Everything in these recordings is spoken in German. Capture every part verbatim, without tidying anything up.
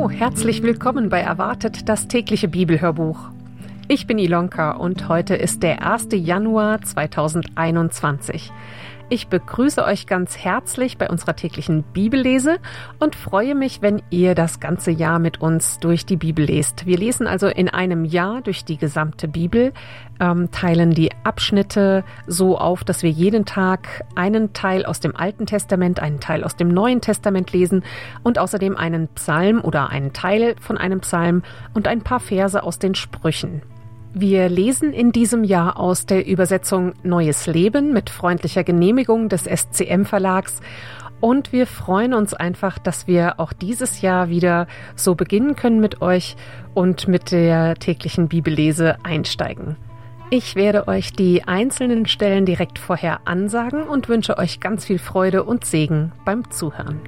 Hallo, herzlich willkommen bei Erwartet, das tägliche Bibelhörbuch. Ich bin Ilonka und heute ist der erste Januar zweitausendeinundzwanzig. Ich begrüße euch ganz herzlich bei unserer täglichen Bibellese und freue mich, wenn ihr das ganze Jahr mit uns durch die Bibel lest. Wir lesen also in einem Jahr durch die gesamte Bibel, ähm, teilen die Abschnitte so auf, dass wir jeden Tag einen Teil aus dem Alten Testament, einen Teil aus dem Neuen Testament lesen und außerdem einen Psalm oder einen Teil von einem Psalm und ein paar Verse aus den Sprüchen. Wir lesen in diesem Jahr aus der Übersetzung Neues Leben mit freundlicher Genehmigung des S C M Verlags und wir freuen uns einfach, dass wir auch dieses Jahr wieder so beginnen können mit euch und mit der täglichen Bibellese einsteigen. Ich werde euch die einzelnen Stellen direkt vorher ansagen und wünsche euch ganz viel Freude und Segen beim Zuhören.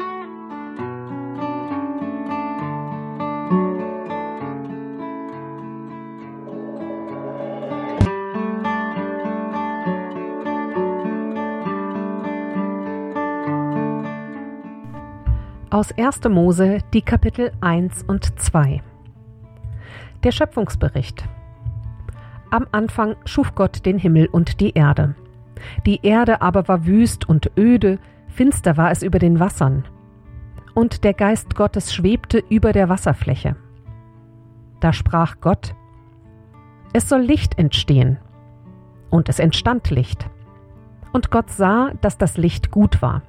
Aus erster Mose die Kapitel eins und zwei. Der Schöpfungsbericht. Am Anfang schuf Gott den Himmel und die Erde. Die Erde aber war wüst und öde, finster war es über den Wassern. Und der Geist Gottes schwebte über der Wasserfläche. Da sprach Gott: Es soll Licht entstehen. Und es entstand Licht. Und Gott sah, dass das Licht gut war.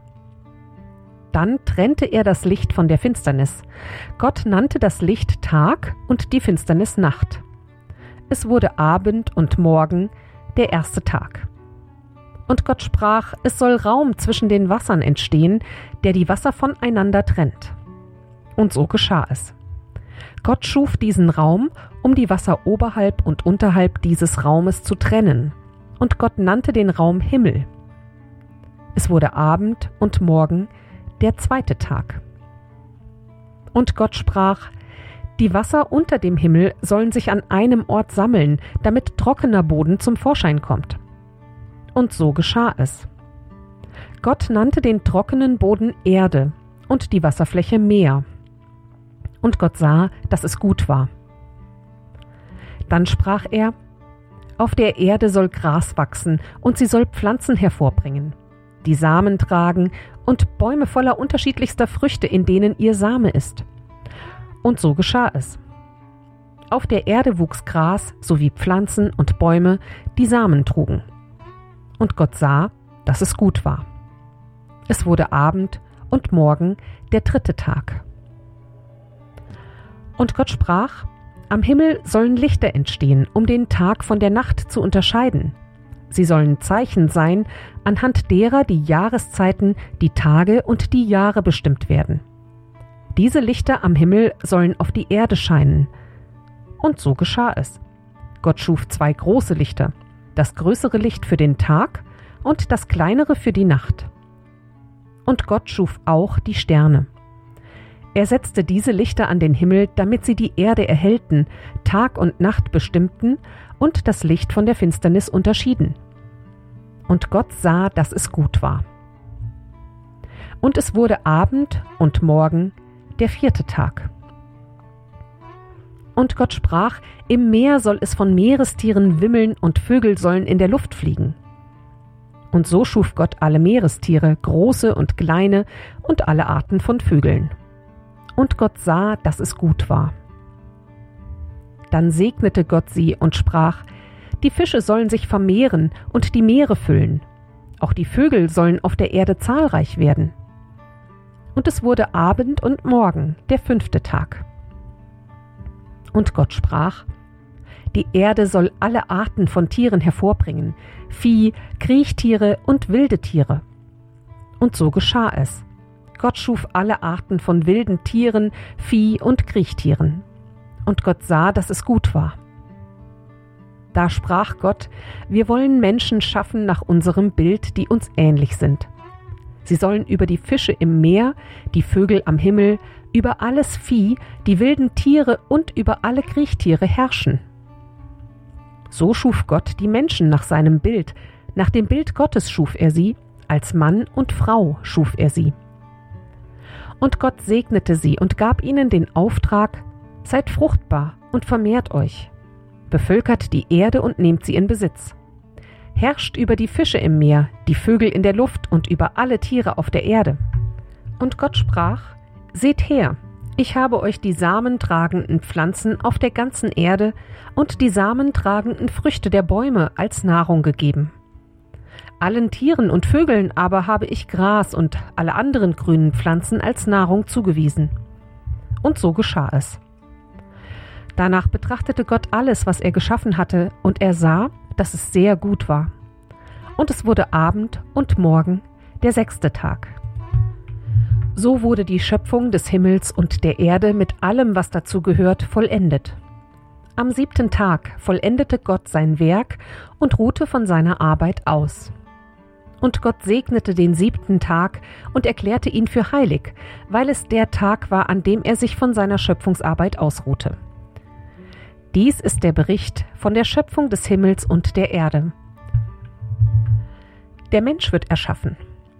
Dann trennte er das Licht von der Finsternis. Gott nannte das Licht Tag und die Finsternis Nacht. Es wurde Abend und Morgen, der erste Tag. Und Gott sprach, es soll Raum zwischen den Wassern entstehen, der die Wasser voneinander trennt. Und so geschah es. Gott schuf diesen Raum, um die Wasser oberhalb und unterhalb dieses Raumes zu trennen. Und Gott nannte den Raum Himmel. Es wurde Abend und Morgen, der zweite Tag. Und Gott sprach: Die Wasser unter dem Himmel sollen sich an einem Ort sammeln, damit trockener Boden zum Vorschein kommt. Und so geschah es. Gott nannte den trockenen Boden Erde und die Wasserfläche Meer. Und Gott sah, dass es gut war. Dann sprach er: Auf der Erde soll Gras wachsen und sie soll Pflanzen hervorbringen, die Samen tragen und Bäume voller unterschiedlichster Früchte, in denen ihr Same ist. Und so geschah es. Auf der Erde wuchs Gras sowie Pflanzen und Bäume, die Samen trugen. Und Gott sah, dass es gut war. Es wurde Abend und Morgen, der dritte Tag. Und Gott sprach: Am Himmel sollen Lichter entstehen, um den Tag von der Nacht zu unterscheiden. Sie sollen Zeichen sein, anhand derer die Jahreszeiten, die Tage und die Jahre bestimmt werden. Diese Lichter am Himmel sollen auf die Erde scheinen. Und so geschah es. Gott schuf zwei große Lichter, das größere Licht für den Tag und das kleinere für die Nacht. Und Gott schuf auch die Sterne. Er setzte diese Lichter an den Himmel, damit sie die Erde erhellten, Tag und Nacht bestimmten und das Licht von der Finsternis unterschieden. Und Gott sah, dass es gut war. Und es wurde Abend und Morgen, der vierte Tag. Und Gott sprach: Im Meer soll es von Meerestieren wimmeln und Vögel sollen in der Luft fliegen. Und so schuf Gott alle Meerestiere, große und kleine, und alle Arten von Vögeln. Und Gott sah, dass es gut war. Dann segnete Gott sie und sprach: Die Fische sollen sich vermehren und die Meere füllen. Auch die Vögel sollen auf der Erde zahlreich werden. Und es wurde Abend und Morgen, der fünfte Tag. Und Gott sprach: Die Erde soll alle Arten von Tieren hervorbringen, Vieh, Kriechtiere und wilde Tiere. Und so geschah es. Gott schuf alle Arten von wilden Tieren, Vieh und Kriechtieren. Und Gott sah, dass es gut war. Da sprach Gott: Wir wollen Menschen schaffen nach unserem Bild, die uns ähnlich sind. Sie sollen über die Fische im Meer, die Vögel am Himmel, über alles Vieh, die wilden Tiere und über alle Kriechtiere herrschen. So schuf Gott die Menschen nach seinem Bild, nach dem Bild Gottes schuf er sie, als Mann und Frau schuf er sie. Und Gott segnete sie und gab ihnen den Auftrag: Seid fruchtbar und vermehrt euch. Bevölkert die Erde und nehmt sie in Besitz. Herrscht über die Fische im Meer, die Vögel in der Luft und über alle Tiere auf der Erde. Und Gott sprach: Seht her, ich habe euch die samentragenden Pflanzen auf der ganzen Erde und die samentragenden Früchte der Bäume als Nahrung gegeben. Allen Tieren und Vögeln aber habe ich Gras und alle anderen grünen Pflanzen als Nahrung zugewiesen. Und so geschah es. Danach betrachtete Gott alles, was er geschaffen hatte, und er sah, dass es sehr gut war. Und es wurde Abend und Morgen, der sechste Tag. So wurde die Schöpfung des Himmels und der Erde mit allem, was dazu gehört, vollendet. Am siebten Tag vollendete Gott sein Werk und ruhte von seiner Arbeit aus. Und Gott segnete den siebten Tag und erklärte ihn für heilig, weil es der Tag war, an dem er sich von seiner Schöpfungsarbeit ausruhte. Dies ist der Bericht von der Schöpfung des Himmels und der Erde. Der Mensch wird erschaffen.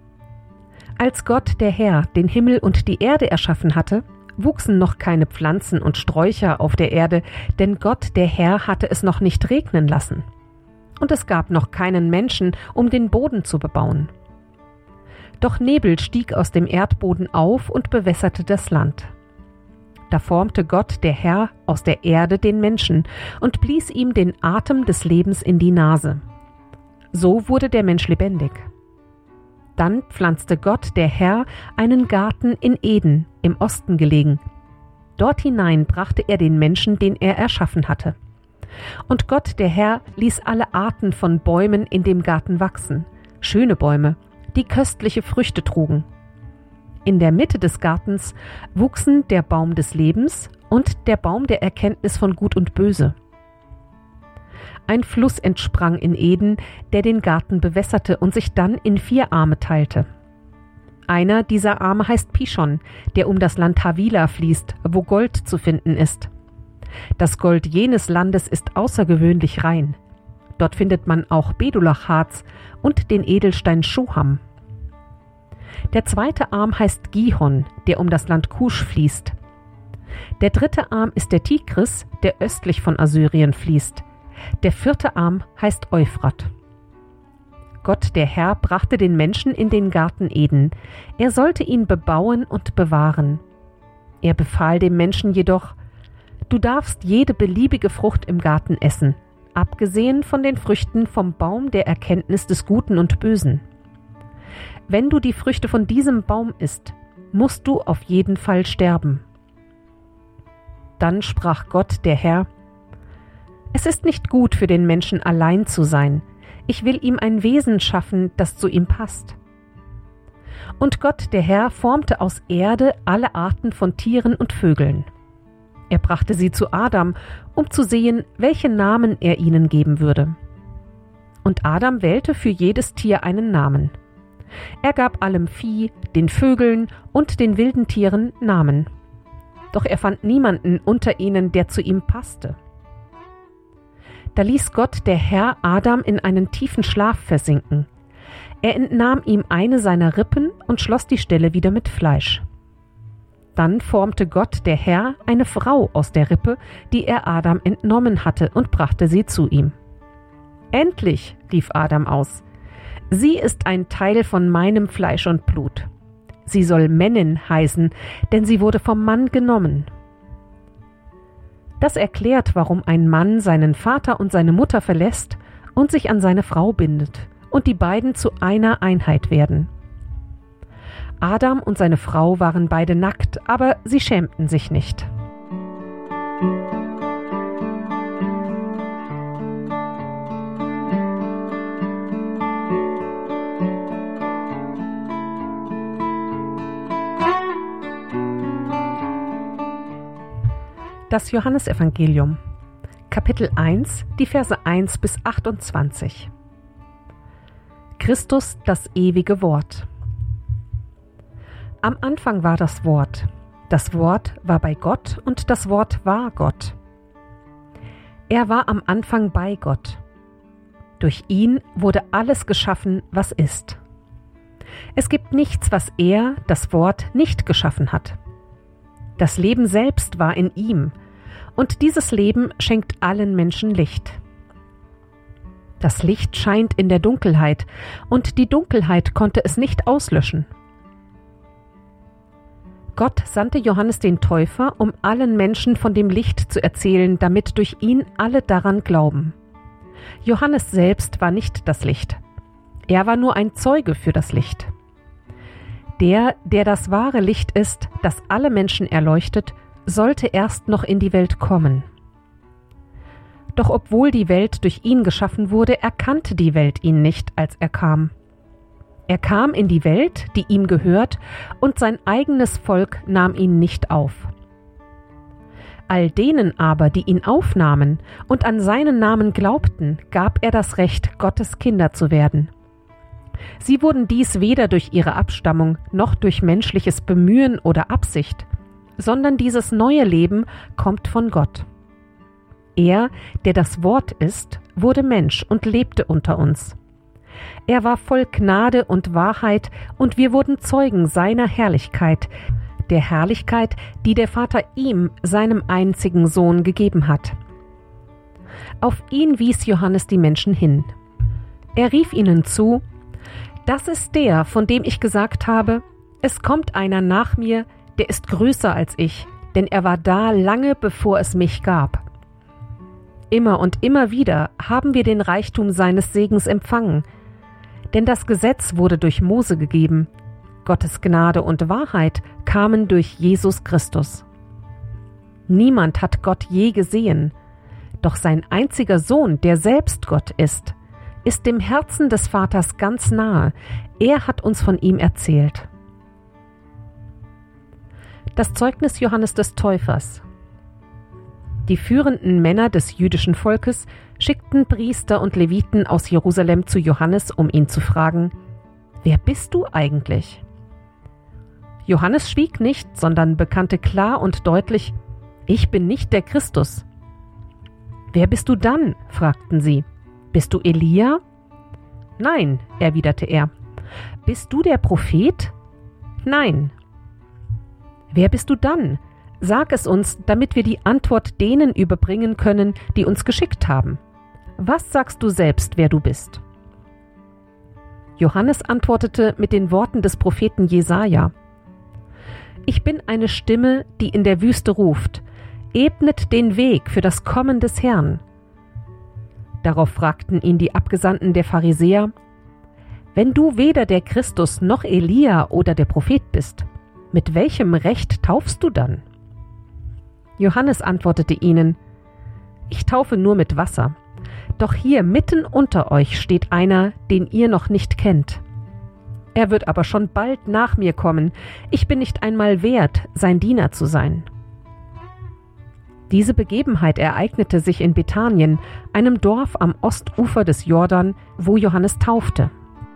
Als Gott, der Herr, den Himmel und die Erde erschaffen hatte, wuchsen noch keine Pflanzen und Sträucher auf der Erde, denn Gott, der Herr, hatte es noch nicht regnen lassen. Und es gab noch keinen Menschen, um den Boden zu bebauen. Doch Nebel stieg aus dem Erdboden auf und bewässerte das Land. Da formte Gott, der Herr, aus der Erde den Menschen und blies ihm den Atem des Lebens in die Nase. So wurde der Mensch lebendig. Dann pflanzte Gott, der Herr, einen Garten in Eden, im Osten gelegen. Dort hinein brachte er den Menschen, den er erschaffen hatte. Und Gott, der Herr, ließ alle Arten von Bäumen in dem Garten wachsen, schöne Bäume, die köstliche Früchte trugen. In der Mitte des Gartens wuchsen der Baum des Lebens und der Baum der Erkenntnis von Gut und Böse. Ein Fluss entsprang in Eden, der den Garten bewässerte und sich dann in vier Arme teilte. Einer dieser Arme heißt Pishon, der um das Land Havila fließt, wo Gold zu finden ist. Das Gold jenes Landes ist außergewöhnlich rein. Dort findet man auch Bedulachharz und den Edelstein Schuham. Der zweite Arm heißt Gihon, der um das Land Kusch fließt. Der dritte Arm ist der Tigris, der östlich von Assyrien fließt. Der vierte Arm heißt Euphrat. Gott, der Herr, brachte den Menschen in den Garten Eden. Er sollte ihn bebauen und bewahren. Er befahl dem Menschen jedoch: Du darfst jede beliebige Frucht im Garten essen, abgesehen von den Früchten vom Baum der Erkenntnis des Guten und Bösen. Wenn du die Früchte von diesem Baum isst, musst du auf jeden Fall sterben. Dann sprach Gott, der Herr: Es ist nicht gut für den Menschen allein zu sein. Ich will ihm ein Wesen schaffen, das zu ihm passt. Und Gott, der Herr, formte aus Erde alle Arten von Tieren und Vögeln. Er brachte sie zu Adam, um zu sehen, welche Namen er ihnen geben würde. Und Adam wählte für jedes Tier einen Namen. Er gab allem Vieh, den Vögeln und den wilden Tieren Namen. Doch er fand niemanden unter ihnen, der zu ihm passte. Da ließ Gott, der Herr, Adam in einen tiefen Schlaf versinken. Er entnahm ihm eine seiner Rippen und schloss die Stelle wieder mit Fleisch. Dann formte Gott, der Herr, eine Frau aus der Rippe, die er Adam entnommen hatte, und brachte sie zu ihm. »Endlich«, rief Adam aus, »sie ist ein Teil von meinem Fleisch und Blut. Sie soll Männin heißen, denn sie wurde vom Mann genommen.« Das erklärt, warum ein Mann seinen Vater und seine Mutter verlässt und sich an seine Frau bindet und die beiden zu einer Einheit werden. Adam und seine Frau waren beide nackt, aber sie schämten sich nicht. Das Johannesevangelium, Kapitel eins, die Verse eins bis achtundzwanzig. Christus, das ewige Wort. Am Anfang war das Wort. Das Wort war bei Gott und das Wort war Gott. Er war am Anfang bei Gott. Durch ihn wurde alles geschaffen, was ist. Es gibt nichts, was er, das Wort, nicht geschaffen hat. Das Leben selbst war in ihm, und dieses Leben schenkt allen Menschen Licht. Das Licht scheint in der Dunkelheit, und die Dunkelheit konnte es nicht auslöschen. Gott sandte Johannes den Täufer, um allen Menschen von dem Licht zu erzählen, damit durch ihn alle daran glauben. Johannes selbst war nicht das Licht. Er war nur ein Zeuge für das Licht. Der, der das wahre Licht ist, das alle Menschen erleuchtet, sollte erst noch in die Welt kommen. Doch obwohl die Welt durch ihn geschaffen wurde, erkannte die Welt ihn nicht, als er kam. Er kam in die Welt, die ihm gehört, und sein eigenes Volk nahm ihn nicht auf. All denen aber, die ihn aufnahmen und an seinen Namen glaubten, gab er das Recht, Gottes Kinder zu werden. Sie wurden dies weder durch ihre Abstammung noch durch menschliches Bemühen oder Absicht, sondern dieses neue Leben kommt von Gott. Er, der das Wort ist, wurde Mensch und lebte unter uns. Er war voll Gnade und Wahrheit, und wir wurden Zeugen seiner Herrlichkeit, der Herrlichkeit, die der Vater ihm, seinem einzigen Sohn, gegeben hat. Auf ihn wies Johannes die Menschen hin. Er rief ihnen zu: Das ist der, von dem ich gesagt habe, es kommt einer nach mir, der ist größer als ich, denn er war da lange, bevor es mich gab. Immer und immer wieder haben wir den Reichtum seines Segens empfangen, denn das Gesetz wurde durch Mose gegeben, Gottes Gnade und Wahrheit kamen durch Jesus Christus. Niemand hat Gott je gesehen, doch sein einziger Sohn, der selbst Gott ist, ist dem Herzen des Vaters ganz nahe. Er hat uns von ihm erzählt. Das Zeugnis Johannes des Täufers. Die führenden Männer des jüdischen Volkes schickten Priester und Leviten aus Jerusalem zu Johannes, um ihn zu fragen: Wer bist du eigentlich? Johannes schwieg nicht, sondern bekannte klar und deutlich: Ich bin nicht der Christus. Wer bist du dann? Fragten sie. Bist du Elia? Nein, erwiderte er. Bist du der Prophet? Nein. Wer bist du dann? Sag es uns, damit wir die Antwort denen überbringen können, die uns geschickt haben. Was sagst du selbst, wer du bist? Johannes antwortete mit den Worten des Propheten Jesaja: Ich bin eine Stimme, die in der Wüste ruft: Ebnet den Weg für das Kommen des Herrn. Darauf fragten ihn die Abgesandten der Pharisäer: Wenn du weder der Christus noch Elia oder der Prophet bist, mit welchem Recht taufst du dann? Johannes antwortete ihnen: Ich taufe nur mit Wasser. Doch hier mitten unter euch steht einer, den ihr noch nicht kennt. Er wird aber schon bald nach mir kommen. Ich bin nicht einmal wert, sein Diener zu sein. Diese Begebenheit ereignete sich in Bethanien, einem Dorf am Ostufer des Jordan, wo Johannes taufte.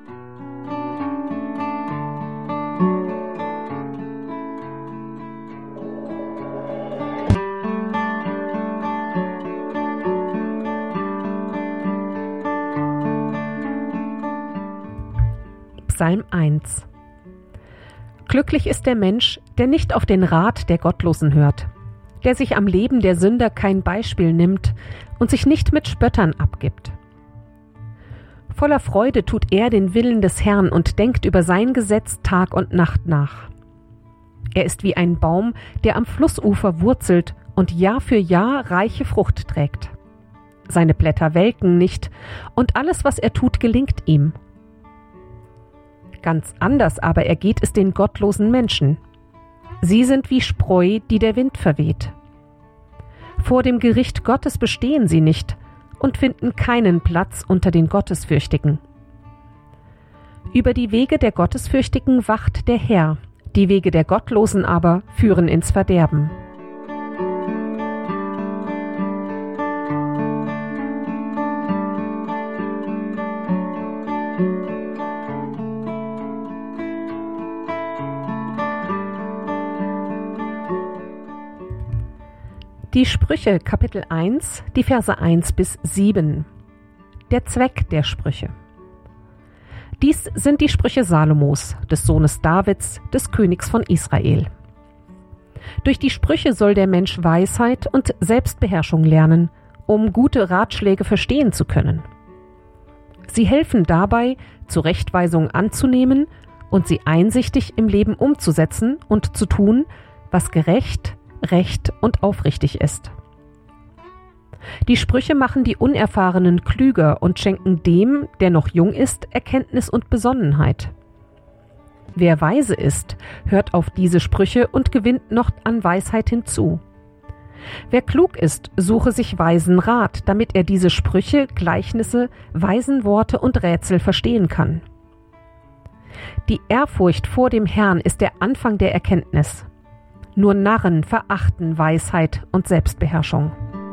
Psalm eins. Glücklich ist der Mensch, der nicht auf den Rat der Gottlosen hört, der sich am Leben der Sünder kein Beispiel nimmt und sich nicht mit Spöttern abgibt. Voller Freude tut er den Willen des Herrn und denkt über sein Gesetz Tag und Nacht nach. Er ist wie ein Baum, der am Flussufer wurzelt und Jahr für Jahr reiche Frucht trägt. Seine Blätter welken nicht, und alles, was er tut, gelingt ihm. Ganz anders aber ergeht es den gottlosen Menschen. Sie sind wie Spreu, die der Wind verweht. Vor dem Gericht Gottes bestehen sie nicht und finden keinen Platz unter den Gottesfürchtigen. Über die Wege der Gottesfürchtigen wacht der Herr, die Wege der Gottlosen aber führen ins Verderben. Die Sprüche, Kapitel eins, die Verse eins bis sieben. Der Zweck der Sprüche. Dies sind die Sprüche Salomos, des Sohnes Davids, des Königs von Israel. Durch die Sprüche soll der Mensch Weisheit und Selbstbeherrschung lernen, um gute Ratschläge verstehen zu können. Sie helfen dabei, Zurechtweisungen anzunehmen und sie einsichtig im Leben umzusetzen und zu tun, was gerecht, recht und aufrichtig ist. Die Sprüche machen die Unerfahrenen klüger und schenken dem, der noch jung ist, Erkenntnis und Besonnenheit. Wer weise ist, hört auf diese Sprüche und gewinnt noch an Weisheit hinzu. Wer klug ist, suche sich weisen Rat, damit er diese Sprüche, Gleichnisse, weisen Worte und Rätsel verstehen kann. Die Ehrfurcht vor dem Herrn ist der Anfang der Erkenntnis. Nur Narren verachten Weisheit und Selbstbeherrschung.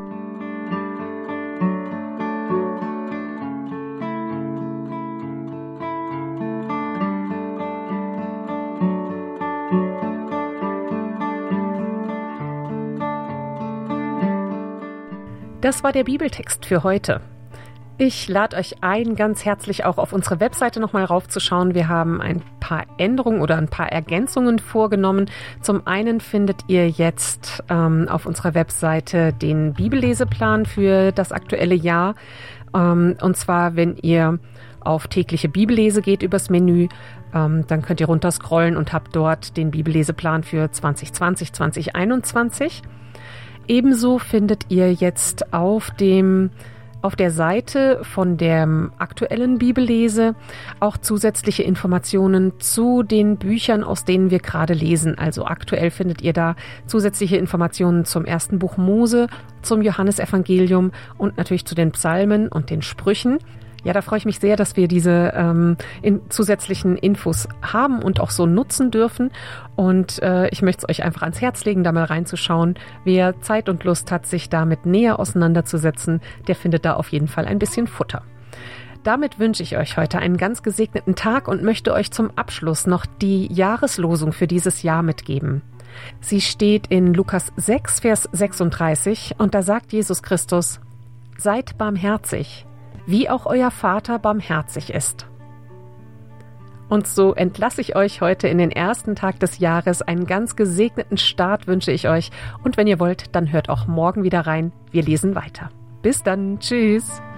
Das war der Bibeltext für heute. Ich lade euch ein, ganz herzlich auch auf unsere Webseite nochmal raufzuschauen. Wir haben ein paar Änderungen oder ein paar Ergänzungen vorgenommen. Zum einen findet ihr jetzt ähm, auf unserer Webseite den Bibelleseplan für das aktuelle Jahr. Ähm, und zwar, wenn ihr auf tägliche Bibellese geht übers Menü, ähm, dann könnt ihr runterscrollen und habt dort den Bibelleseplan für zwanzig zwanzig, zwanzig einundzwanzig. Ebenso findet ihr jetzt auf dem auf der Seite von der aktuellen Bibellese auch zusätzliche Informationen zu den Büchern, aus denen wir gerade lesen. Also aktuell findet ihr da zusätzliche Informationen zum ersten Buch Mose, zum Johannesevangelium und natürlich zu den Psalmen und den Sprüchen. Ja, da freue ich mich sehr, dass wir diese ähm, in, zusätzlichen Infos haben und auch so nutzen dürfen. Und äh, ich möchte es euch einfach ans Herz legen, da mal reinzuschauen. Wer Zeit und Lust hat, sich damit näher auseinanderzusetzen, der findet da auf jeden Fall ein bisschen Futter. Damit wünsche ich euch heute einen ganz gesegneten Tag und möchte euch zum Abschluss noch die Jahreslosung für dieses Jahr mitgeben. Sie steht in Lukas sechs, Vers sechsunddreißig und da sagt Jesus Christus: Seid barmherzig, wie auch euer Vater barmherzig ist. Und so entlasse ich euch heute in den ersten Tag des Jahres. Einen ganz gesegneten Start wünsche ich euch. Und wenn ihr wollt, dann hört auch morgen wieder rein. Wir lesen weiter. Bis dann. Tschüss.